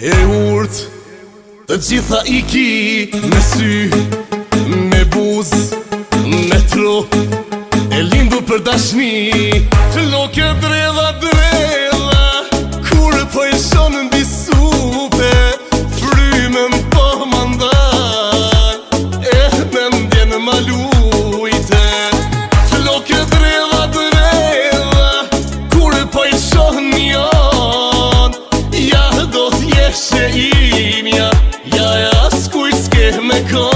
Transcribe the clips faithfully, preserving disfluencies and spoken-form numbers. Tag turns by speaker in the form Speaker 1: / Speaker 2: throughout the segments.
Speaker 1: E urt të gjitha i ki, me sy, me buz, me trup, e lindur për dashni. Floke dredha dredha, kur po e shonë mbi supe, frymën po mandar, e me ndjen ma lujte. Floke dredha dredha, kur po e shonë jon, ja do t'jeshe imja, ja ja s'kuj s'ke me kon.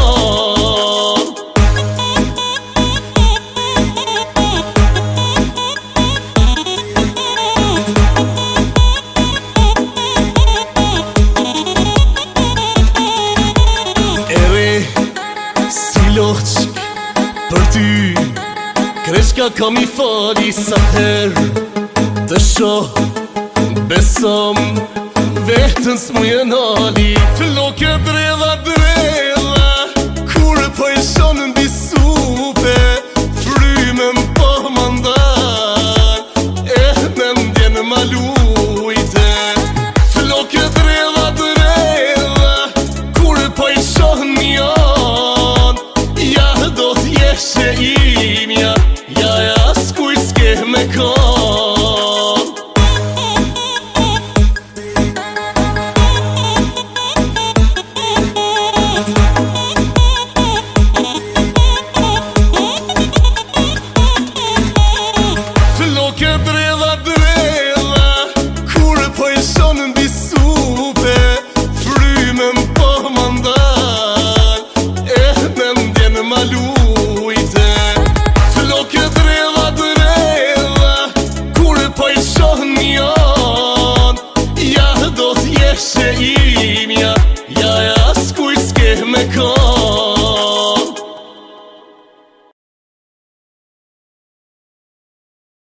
Speaker 1: Për ty Kreshka kam i fali sa her të shoh, besom vetën s'muje nali. Floke dredha dredha, kur po e shonë mbi supe, frymën po mandar, e me ndjen ma lujte. Floke dredha dredha, kur po e shonë jon, ja do t'jeshe imja, ja ja s'kuj s'ke me kon. Floke dredha dredha, kur po e shonë mbi supe, frymën po mandar, e me ndjen ma lujte. Floke dredha dredha, kur po e shonë jon, ja do t'jeshe i